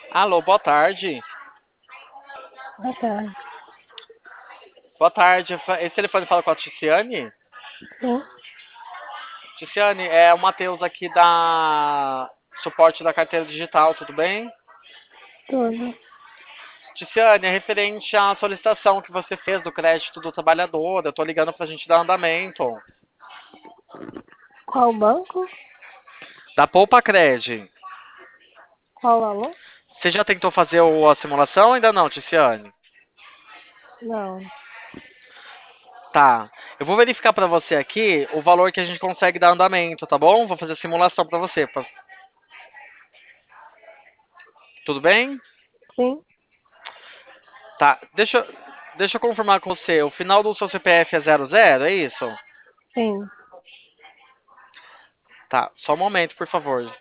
Alô, boa tarde. Boa tarde. Boa tarde. Esse telefone fala com a Ticiane? Sim, Ticiane, é o Matheus aqui da suporte da carteira digital, tudo bem? tudo. Ticiane, é referente à solicitação que você fez do crédito do trabalhador. Eu tô ligando pra gente dar andamento. Qual banco? Da Poupa Cred. Qual valor? Você já tentou fazer a simulação? Ainda não, Ticiane? Não. Tá. Eu vou verificar pra você aqui o valor que a gente consegue dar andamento, tá bom? Vou fazer a simulação pra você. Tudo bem? Sim, Tá. Deixa eu confirmar com você. O final do seu CPF é 00, é isso? sim. Tá. Só um momento, por favor.